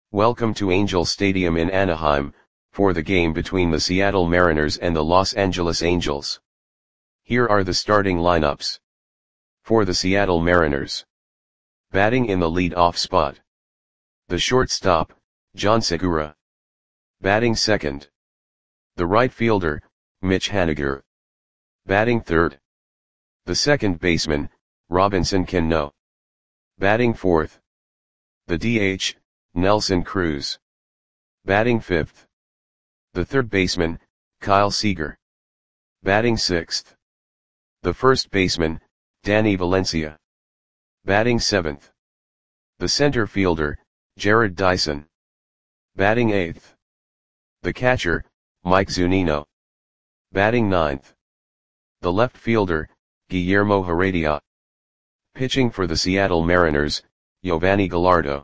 Welcome to Angel Stadium in Anaheim, for the game between the Seattle Mariners and the Los Angeles Angels. Here are the starting lineups. For the Seattle Mariners. Batting in the lead-off spot. The shortstop, John Segura. Batting second. The right fielder, Mitch Haniger. Batting third. The second baseman, Robinson Cano. Batting fourth. The DH, Nelson Cruz. Batting fifth. The third baseman, Kyle Seager. Batting sixth. The first baseman, Danny Valencia. Batting seventh. The center fielder, Jarrod Dyson. Batting eighth. The catcher, Mike Zunino. Batting ninth. The left fielder, Guillermo Heredia. Pitching for the Seattle Mariners, Yovani Gallardo.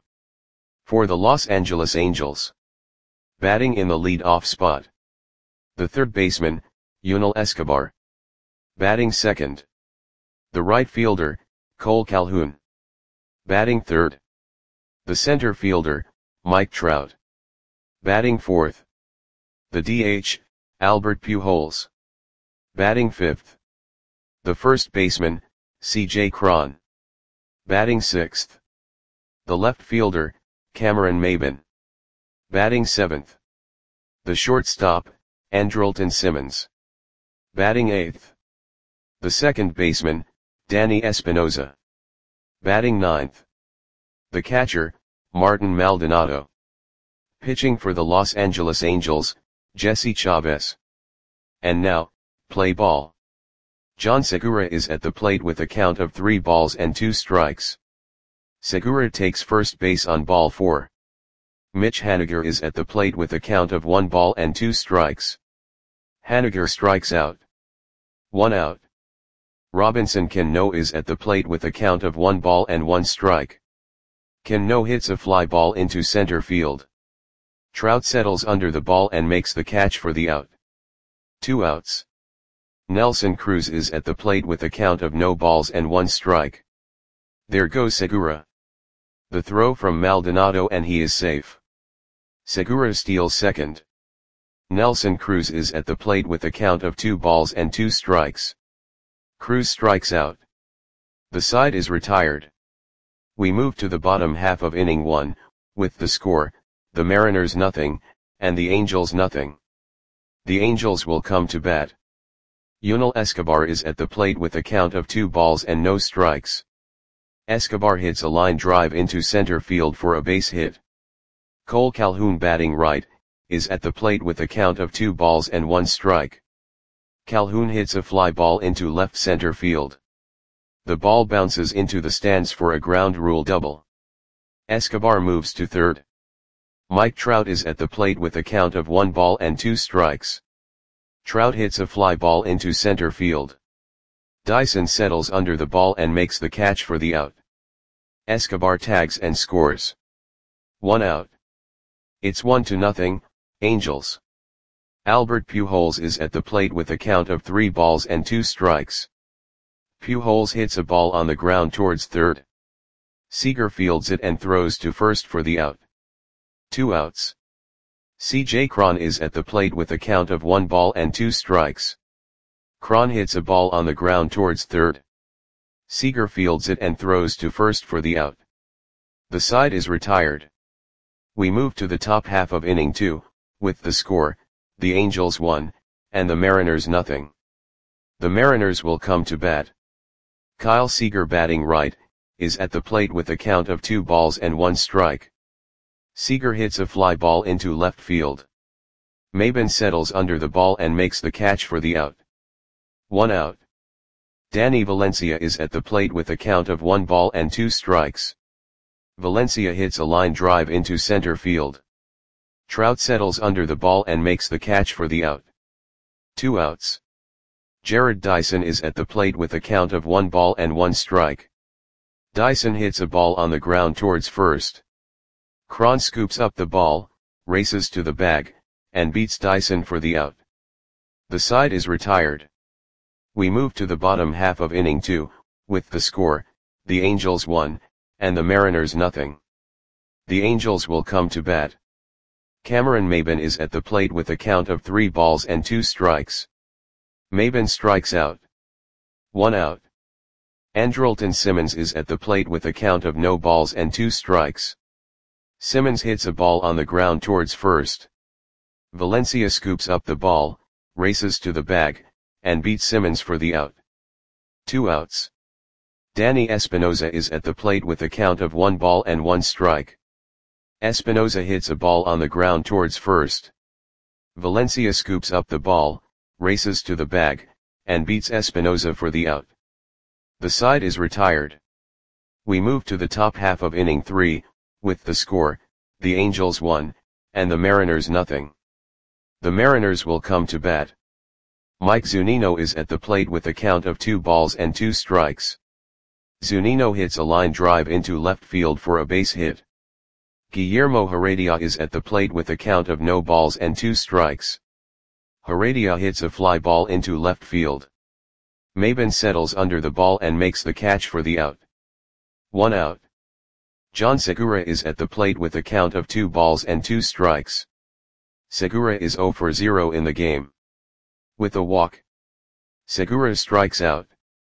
For the Los Angeles Angels. Batting in the lead-off spot. The third baseman, Yunel Escobar. Batting second. The right fielder, Cole Calhoun. Batting third. The center fielder, Mike Trout. Batting fourth. The DH, Albert Pujols. Batting fifth. The first baseman, C.J. Cron. Batting sixth. The left fielder, Cameron Maybin. Batting seventh. The shortstop, Andrelton Simmons. Batting eighth. The second baseman, Danny Espinosa. Batting ninth. The catcher, Martin Maldonado. Pitching for the Los Angeles Angels, Jesse Chavez. And now, play ball. John Segura is at the plate with a count of 3 balls and 2 strikes. Segura takes first base on ball 4. Mitch Haniger is at the plate with a count of 1 ball and 2 strikes. Haniger strikes out. 1 out. Robinson Cano is at the plate with a count of 1 ball and 1 strike. Cano hits a fly ball into center field. Trout settles under the ball and makes the catch for the out. 2 outs. Nelson Cruz is at the plate with a count of no balls and 1 strike. There goes Segura. The throw from Maldonado and he is safe. Segura steals second. Nelson Cruz is at the plate with a count of 2 balls and 2 strikes. Cruz strikes out. The side is retired. We move to the bottom half of inning 1, with the score, the Mariners nothing, and the Angels nothing. The Angels will come to bat. Yunel Escobar is at the plate with a count of 2 balls and no strikes. Escobar hits a line drive into center field for a base hit. Cole Calhoun, batting right, is at the plate with a count of 2 balls and 1 strike. Calhoun hits a fly ball into left center field. The ball bounces into the stands for a ground rule double. Escobar moves to third. Mike Trout is at the plate with a count of 1 ball and 2 strikes. Trout hits a fly ball into center field. Dyson settles under the ball and makes the catch for the out. Escobar tags and scores. 1 out. It's 1-0, Angels. Albert Pujols is at the plate with a count of 3 balls and 2 strikes. Pujols hits a ball on the ground towards third. Seager fields it and throws to first for the out. 2 outs. C.J. Cron is at the plate with a count of 1 ball and 2 strikes. Cron hits a ball on the ground towards third. Seager fields it and throws to first for the out. The side is retired. We move to the top half of inning 2, with the score, the Angels 1, and the Mariners nothing. The Mariners will come to bat. Kyle Seager, batting right, is at the plate with a count of 2 balls and 1 strike. Seager hits a fly ball into left field. Maybin settles under the ball and makes the catch for the out. 1 out. Danny Valencia is at the plate with a count of 1 ball and 2 strikes. Valencia hits a line drive into center field. Trout settles under the ball and makes the catch for the out. 2 outs. Jarrod Dyson is at the plate with a count of 1 ball and 1 strike. Dyson hits a ball on the ground towards first. Cron scoops up the ball, races to the bag, and beats Dyson for the out. The side is retired. We move to the bottom half of inning 2, with the score, the Angels 1, and the Mariners nothing. The Angels will come to bat. Cameron Maybin is at the plate with a count of 3 balls and 2 strikes. Maybin strikes out. 1 out. Andrelton Simmons is at the plate with a count of no balls and 2 strikes. Simmons hits a ball on the ground towards first. Valencia scoops up the ball, races to the bag, and beats Simmons for the out. 2 outs. Danny Espinosa is at the plate with a count of 1 ball and 1 strike. Espinosa hits a ball on the ground towards first. Valencia scoops up the ball, races to the bag, and beats Espinosa for the out. The side is retired. We move to the top half of inning 3, with the score, the Angels 1, and the Mariners nothing. The Mariners will come to bat. Mike Zunino is at the plate with a count of 2 balls and 2 strikes. Zunino hits a line drive into left field for a base hit. Guillermo Heredia is at the plate with a count of no balls and 2 strikes. Heredia hits a fly ball into left field. Maybin settles under the ball and makes the catch for the out. 1 out. John Segura is at the plate with a count of 2 balls and 2 strikes. Segura is 0 for 0 in the game. With a walk, Segura strikes out.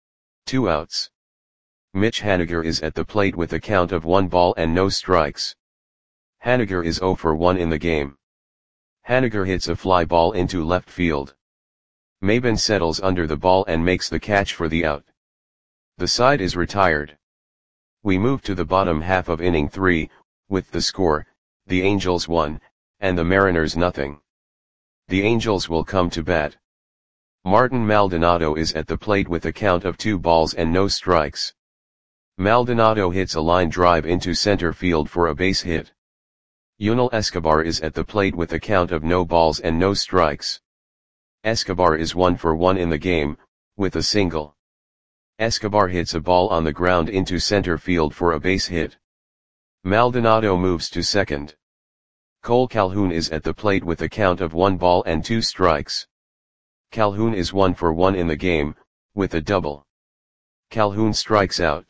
2 outs. Mitch Haniger is at the plate with a count of 1 ball and no strikes. Haniger is 0 for 1 in the game. Haniger hits a fly ball into left field. Maybin settles under the ball and makes the catch for the out. The side is retired. We move to the bottom half of inning 3, with the score, the Angels 1, and the Mariners nothing. The Angels will come to bat. Martin Maldonado is at the plate with a count of 2 balls and no strikes. Maldonado hits a line drive into center field for a base hit. Yunel Escobar is at the plate with a count of no balls and no strikes. Escobar is 1 for 1 in the game, with a single. Escobar hits a ball on the ground into center field for a base hit. Maldonado moves to second. Cole Calhoun is at the plate with a count of 1 ball and 2 strikes. Calhoun is 1 for 1 in the game, with a double. Calhoun strikes out.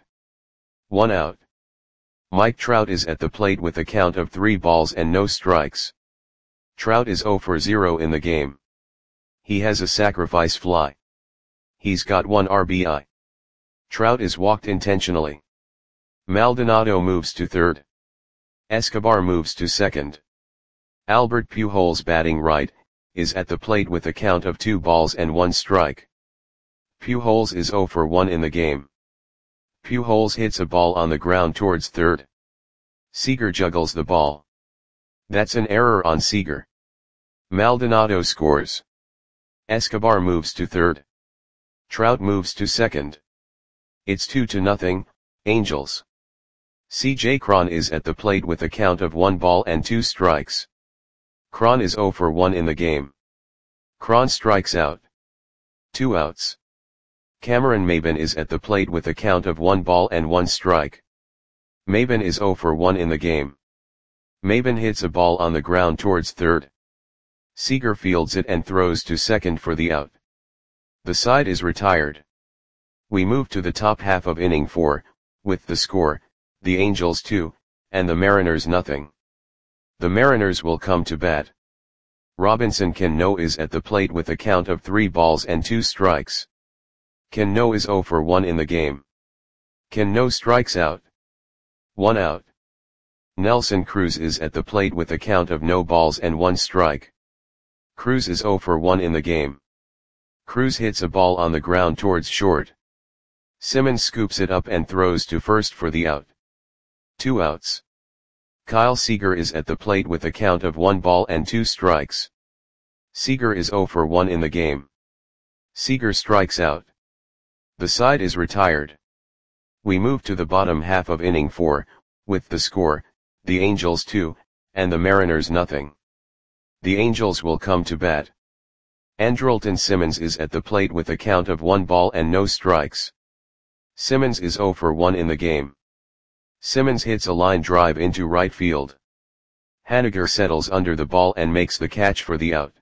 1 out. Mike Trout is at the plate with a count of 3 balls and no strikes. Trout is 0 for 0 in the game. He has a sacrifice fly. He's got 1 RBI. Trout is walked intentionally. Maldonado moves to third. Escobar moves to second. Albert Pujols, batting right, is at the plate with a count of 2 balls and 1 strike. Pujols is 0 for 1 in the game. Pujols hits a ball on the ground towards third. Seager juggles the ball. That's an error on Seager. Maldonado scores. Escobar moves to third. Trout moves to second. It's 2-0, Angels. C.J. Cron is at the plate with a count of 1 ball and 2 strikes. Cron is 0 for 1 in the game. Cron strikes out. 2 outs. Cameron Maybin is at the plate with a count of 1 ball and 1 strike. Maybin is 0 for 1 in the game. Maybin hits a ball on the ground towards third. Seager fields it and throws to second for the out. The side is retired. We move to the top half of inning 4, with the score, the Angels 2, and the Mariners nothing. The Mariners will come to bat. Robinson Cano is at the plate with a count of 3 balls and 2 strikes. Cano is 0 for 1 in the game. Cano strikes out. 1 out. Nelson Cruz is at the plate with a count of no balls and 1 strike. Cruz is 0 for 1 in the game. Cruz hits a ball on the ground towards short. Simmons scoops it up and throws to first for the out. 2 outs. Kyle Seager is at the plate with a count of 1 ball and 2 strikes. Seager is 0 for 1 in the game. Seager strikes out. The side is retired. We move to the bottom half of inning 4, with the score, the Angels 2, and the Mariners nothing. The Angels will come to bat. Andrelton Simmons is at the plate with a count of 1 ball and no strikes. Simmons is 0 for 1 in the game. Simmons hits a line drive into right field. Haniger settles under the ball and makes the catch for the out.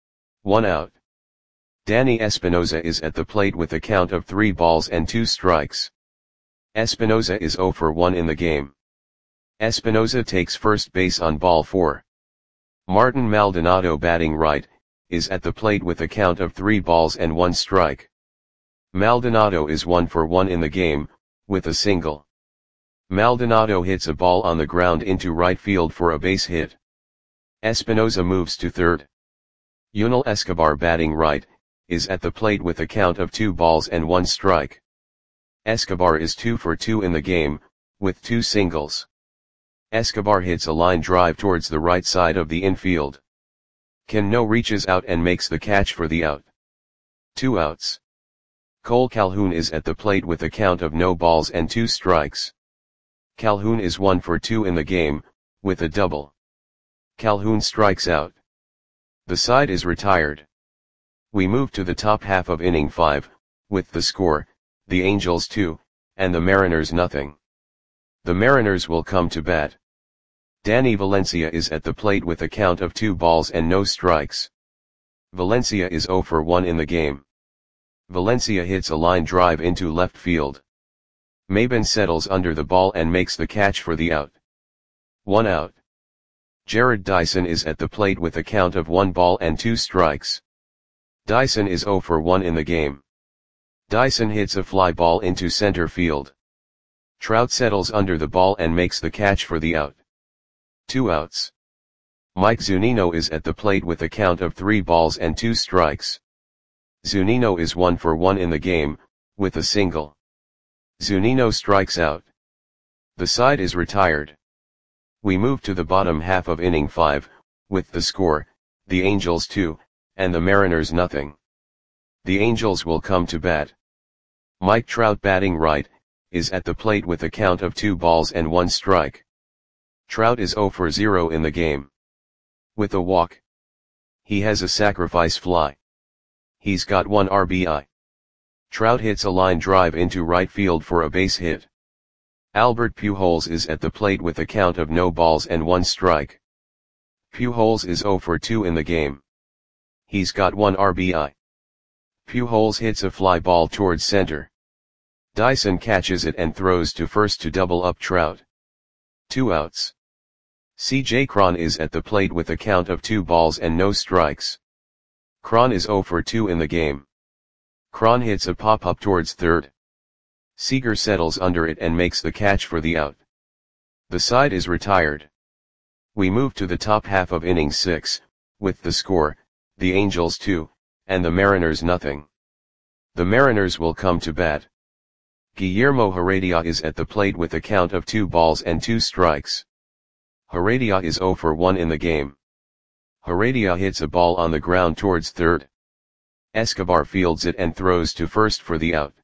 1 out. Danny Espinosa is at the plate with a count of 3 balls and 2 strikes. Espinosa is 0 for 1 in the game. Espinoza takes first base on ball 4. Martin Maldonado batting right, is at the plate with a count of 3 balls and 1 strike. Maldonado is 1 for 1 in the game, with a single. Maldonado hits a ball on the ground into right field for a base hit. Espinoza moves to third. Yunel Escobar batting right, is at the plate with a count of 2 balls and 1 strike. Escobar is 2 for 2 in the game, with 2 singles. Escobar hits a line drive towards the right side of the infield. Cano reaches out and makes the catch for the out. 2 outs. Cole Calhoun is at the plate with a count of no balls and 2 strikes. Calhoun is 1 for 2 in the game, with a double. Calhoun strikes out. The side is retired. We move to the top half of inning 5, with the score, the Angels 2, and the Mariners nothing. The Mariners will come to bat. Danny Valencia is at the plate with a count of 2 balls and no strikes. Valencia is 0 for 1 in the game. Valencia hits a line drive into left field. Maben settles under the ball and makes the catch for the out. 1 out. Jared Dyson is at the plate with a count of 1 ball and 2 strikes. Dyson is 0 for 1 in the game. Dyson hits a fly ball into center field. Trout settles under the ball and makes the catch for the out. 2 outs. Mike Zunino is at the plate with a count of 3 balls and 2 strikes. Zunino is 1 for 1 in the game, with a single. Zunino strikes out. The side is retired. We move to the bottom half of inning 5, with the score, the Angels 2, and the Mariners nothing. The Angels will come to bat. Mike Trout batting right, is at the plate with a count of 2 balls and 1 strike. Trout is 0 for 0 in the game. With a walk. He has a sacrifice fly. He's got 1 RBI. Trout hits a line drive into right field for a base hit. Albert Pujols is at the plate with a count of no balls and 1 strike. Pujols is 0 for 2 in the game. He's got 1 RBI. Pujols hits a fly ball towards center. Dyson catches it and throws to first to double up Trout. 2 outs. C.J. Cron is at the plate with a count of 2 balls and no strikes. Cron is 0 for 2 in the game. Cron hits a pop-up towards third. Seager settles under it and makes the catch for the out. The side is retired. We move to the top half of inning 6, with the score, the Angels 2, and the Mariners nothing. The Mariners will come to bat. Guillermo Heredia is at the plate with a count of 2 balls and 2 strikes. Heredia is 0 for 1 in the game. Heredia hits a ball on the ground towards third. Escobar fields it and throws to first for the out.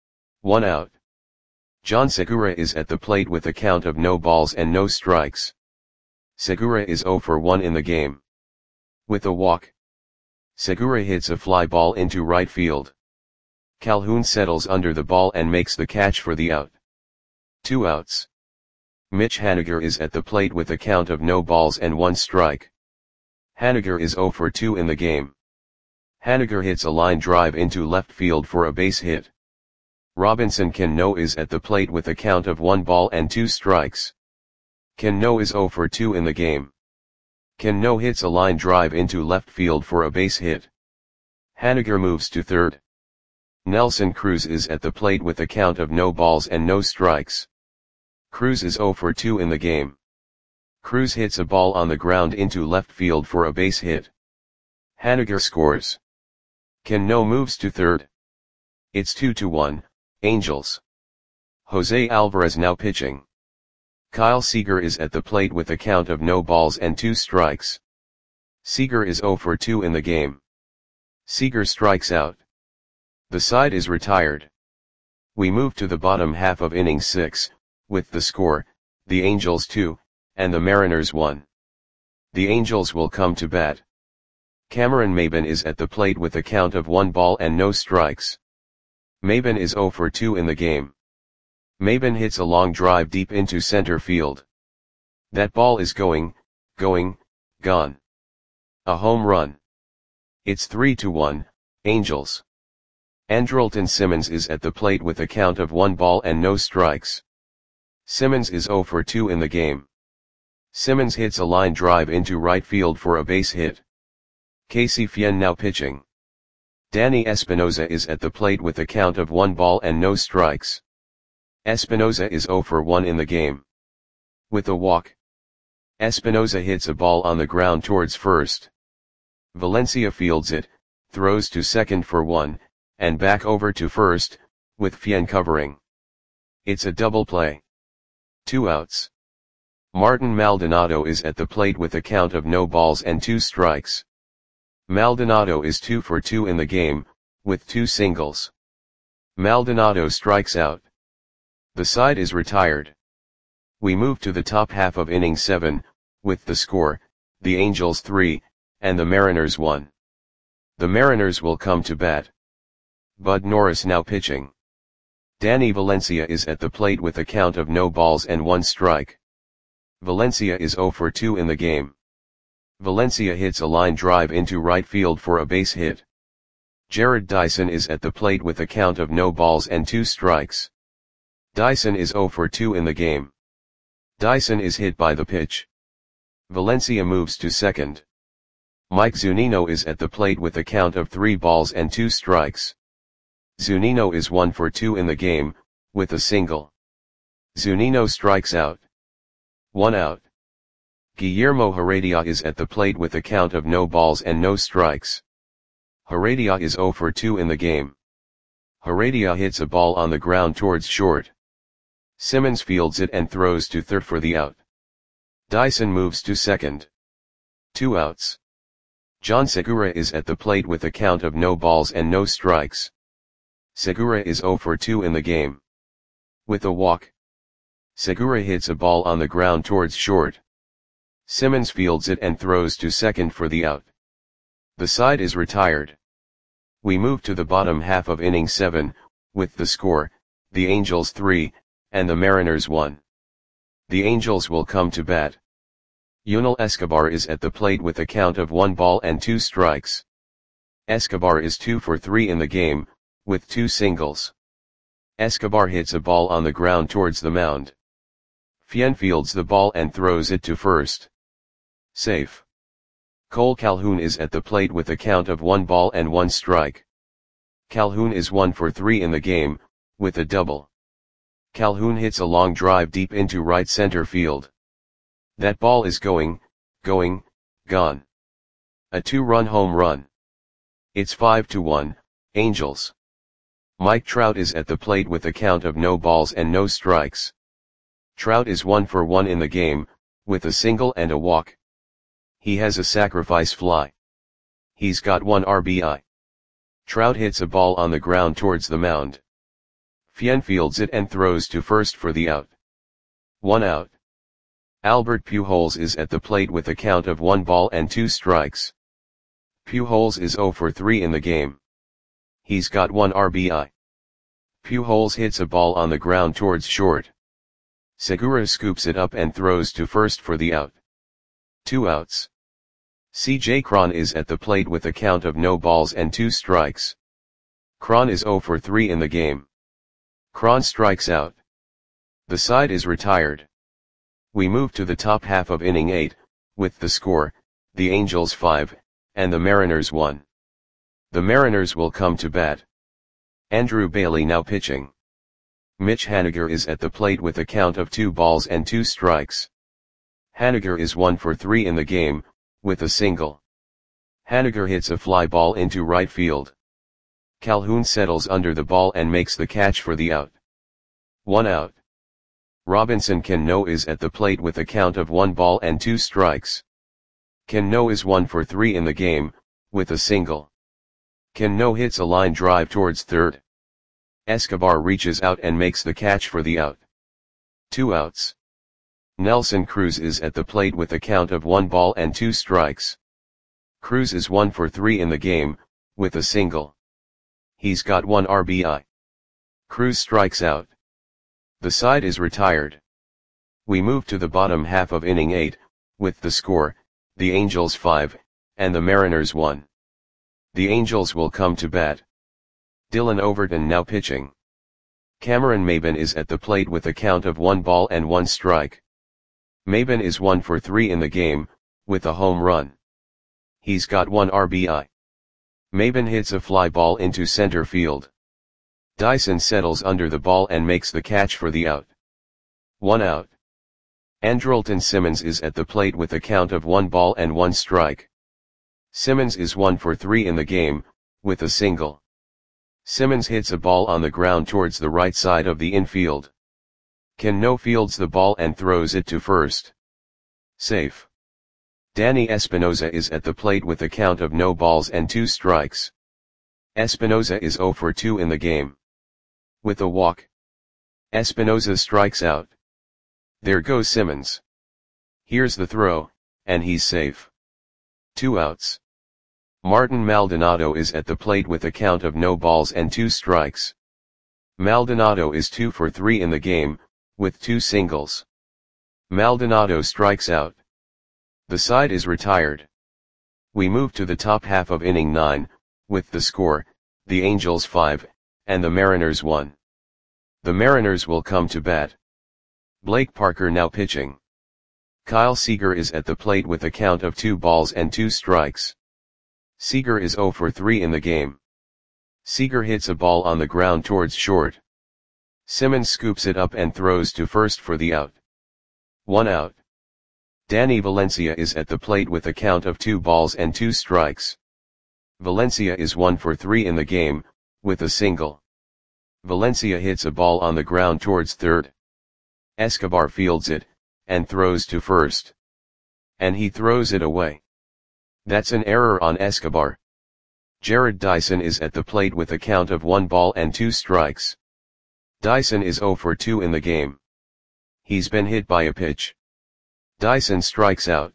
1 out. John Segura is at the plate with a count of no balls and no strikes. Segura is 0 for 1 in the game. With a walk. Segura hits a fly ball into right field. Calhoun settles under the ball and makes the catch for the out. 2 outs. Mitch Haniger is at the plate with a count of no balls and 1 strike. Haniger is 0 for 2 in the game. Haniger hits a line drive into left field for a base hit. Robinson Cano is at the plate with a count of 1 ball and 2 strikes. Cano is 0 for 2 in the game. Cano hits a line drive into left field for a base hit. Haniger moves to third. Nelson Cruz is at the plate with a count of no balls and no strikes. Cruz is 0 for 2 in the game. Cruz hits a ball on the ground into left field for a base hit. Haniger scores. Cano moves to third. It's 2-1, Angels. Jose Alvarez now pitching. Kyle Seager is at the plate with a count of no balls and 2 strikes. Seager is 0 for 2 in the game. Seager strikes out. The side is retired. We move to the bottom half of inning 6, with the score, the Angels 2, and the Mariners 1. The Angels will come to bat. Cameron Maben is at the plate with a count of 1 ball and no strikes. Maben is 0 for 2 in the game. Maben hits a long drive deep into center field. That ball is gone. A home run. It's 3-1, Angels. Andrelton Simmons is at the plate with a count of 1 ball and no strikes. Simmons is 0 for 2 in the game. Simmons hits a line drive into right field for a base hit. Casey Fien now pitching. Danny Espinosa is at the plate with a count of 1 ball and no strikes. Espinosa is 0 for 1 in the game. With a walk, Espinosa hits a ball on the ground towards first. Valencia fields it, throws to second for 1, and back over to first, with Fien covering. It's a double play. 2 outs. Martin Maldonado is at the plate with a count of no balls and 2 strikes. Maldonado is 2 for 2 in the game, with 2 singles. Maldonado strikes out. The side is retired. We move to the top half of inning 7, with the score, the Angels 3, and the Mariners 1. The Mariners will come to bat. Bud Norris now pitching. Danny Valencia is at the plate with a count of no balls and 1 strike. Valencia is 0 for 2 in the game. Valencia hits a line drive into right field for a base hit. Jared Dyson is at the plate with a count of no balls and 2 strikes. Dyson is 0 for 2 in the game. Dyson is hit by the pitch. Valencia moves to second. Mike Zunino is at the plate with a count of 3 balls and 2 strikes. Zunino is 1 for 2 in the game, with a single. Zunino strikes out. 1 out. Guillermo Heredia is at the plate with a count of no balls and no strikes. Heredia is 0 for 2 in the game. Heredia hits a ball on the ground towards short. Simmons fields it and throws to third for the out. Dyson moves to second. 2 outs. John Segura is at the plate with a count of no balls and no strikes. Segura is 0 for 2 in the game. With a walk, Segura hits a ball on the ground towards short. Simmons fields it and throws to second for the out. The side is retired. We move to the bottom half of inning 7, with the score, the Angels 3, and the Mariners 1. The Angels will come to bat. Yunel Escobar is at the plate with a count of 1 ball and 2 strikes. Escobar is 2 for 3 in the game, with 2 singles. Escobar hits a ball on the ground towards the mound. Fien fields the ball and throws it to first. Safe. Cole Calhoun is at the plate with a count of 1 ball and 1 strike. Calhoun is 1 for 3 in the game, with a double. Calhoun hits a long drive deep into right center field. That ball is gone. A 2-run home run. It's 5-1, Angels. Mike Trout is at the plate with a count of no balls and no strikes. Trout is 1 for 1 in the game, with a single and a walk. He has a sacrifice fly. He's got 1 RBI. Trout hits a ball on the ground towards the mound. Fien fields it and throws to first for the out. 1 out. Albert Pujols is at the plate with a count of 1 ball and 2 strikes. Pujols is 0 for 3 in the game. He's got 1 RBI. Pujols hits a ball on the ground towards short. Segura scoops it up and throws to first for the out. 2 outs. C.J. Cron is at the plate with a count of no balls and 2 strikes. Cron is 0 for 3 in the game. Cron strikes out. The side is retired. We move to the top half of inning 8, with the score, the Angels 5, and the Mariners 1. The Mariners will come to bat. Andrew Bailey now pitching. Mitch Haniger is at the plate with a count of 2 balls and 2 strikes. Haniger is 1 for 3 in the game, with a single. Haniger hits a fly ball into right field. Calhoun settles under the ball and makes the catch for the out. 1 out. Robinson Cano is at the plate with a count of 1 ball and 2 strikes. Cano is 1 for 3 in the game, with a single. Cano hits a line drive towards third. Escobar reaches out and makes the catch for the out. 2 outs. Nelson Cruz is at the plate with a count of 1 ball and 2 strikes. Cruz is 1 for 3 in the game, with a single. He's got 1 RBI. Cruz strikes out. The side is retired. We move to the bottom half of inning 8, with the score, the Angels 5, and the Mariners 1. The Angels will come to bat. Dylan Overton now pitching. Cameron Maybin is at the plate with a count of 1 ball and 1 strike. Maybin is 1 for 3 in the game, with a home run. He's got 1 RBI. Maybin hits a fly ball into center field. Dyson settles under the ball and makes the catch for the out. 1 out. Andrelton Simmons is at the plate with a count of 1 ball and 1 strike. Simmons is 1 for 3 in the game, with a single. Simmons hits a ball on the ground towards the right side of the infield. Cano fields the ball and throws it to first. Safe. Danny Espinosa is at the plate with a count of no balls and 2 strikes. Espinosa is 0 for 2 in the game. With a walk, Espinosa strikes out. There goes Simmons. Here's the throw, and he's safe. 2 outs. Martin Maldonado is at the plate with a count of no balls and 2 strikes. Maldonado is 2 for 3 in the game, with 2 singles. Maldonado strikes out. The side is retired. We move to the top half of inning 9, with the score, the Angels 5, and the Mariners 1. The Mariners will come to bat. Blake Parker now pitching. Kyle Seager is at the plate with a count of 2 balls and 2 strikes. Seager is 0 for 3 in the game. Seager hits a ball on the ground towards short. Simmons scoops it up and throws to first for the out. 1 out. Danny Valencia is at the plate with a count of 2 balls and 2 strikes. Valencia is 1 for 3 in the game, with a single. Valencia hits a ball on the ground towards third. Escobar fields it, and throws to first. And he throws it away. That's an error on Escobar. Jared Dyson is at the plate with a count of 1 ball and 2 strikes. Dyson is 0 for 2 in the game. He's been hit by a pitch. Dyson strikes out.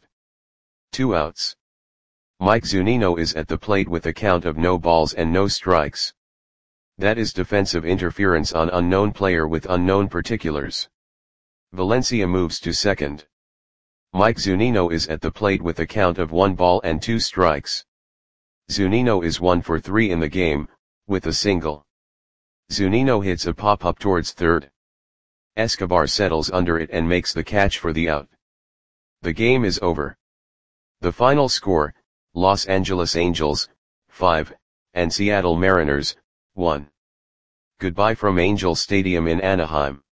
2 outs. Mike Zunino is at the plate with a count of no balls and no strikes. That is defensive interference on unknown player with unknown particulars. Valencia moves to second. Mike Zunino is at the plate with a count of 1 ball and 2 strikes. Zunino is 1 for 3 in the game, with a single. Zunino hits a pop-up towards third. Escobar settles under it and makes the catch for the out. The game is over. The final score, Los Angeles Angels, 5, and Seattle Mariners, 1. Goodbye from Angel Stadium in Anaheim.